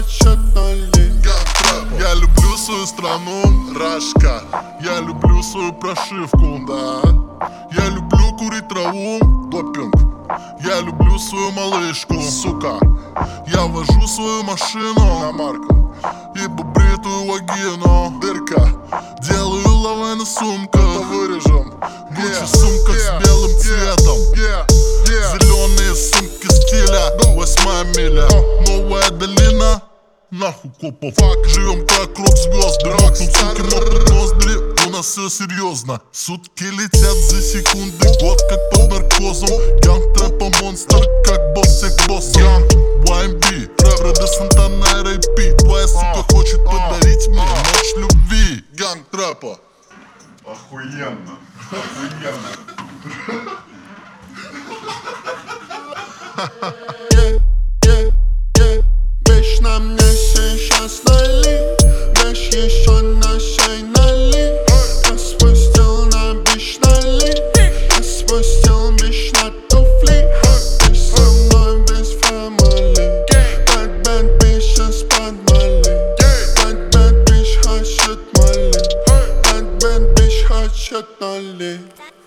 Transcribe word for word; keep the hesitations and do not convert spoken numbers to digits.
хочет ноли. Я люблю свою страну, Рашка. Я люблю свою прошивку, да. Я люблю курить траву, допинг. Я люблю свою малышку, сука. Я вожу свою машину на марку и побритую вагину, дырка. Делаю лавэ на сумка, это вырежем. Гуччи yeah. сумка yeah. с белым цветом yeah. Yeah. Зеленые сумки стиля Восьмая миля, новая долина. Нахуй копов, фак, живем как рок-звезды. Рокнут суки, мокнут ноздри. У нас все серьезно. Сутки летят за секунды, год как под наркозом. Ганг трэпа монстр, как босс всех боссов. Ганг, уай эм би, Фредо Сантана, эр эй пи. Твоя сука хочет подарить мне ночь любви. Ганг трэпа. Охуенно, охуенно. Бишь на мне сейчас налей, бишь еще на шей налей. Я спустил на бишь налей, я спустил бишь на туфли. Бишь со мной без family. Bad bad bitch из-под Мали. Bad bad bitch хочет Мали. Bad bad bitch хочет ноли.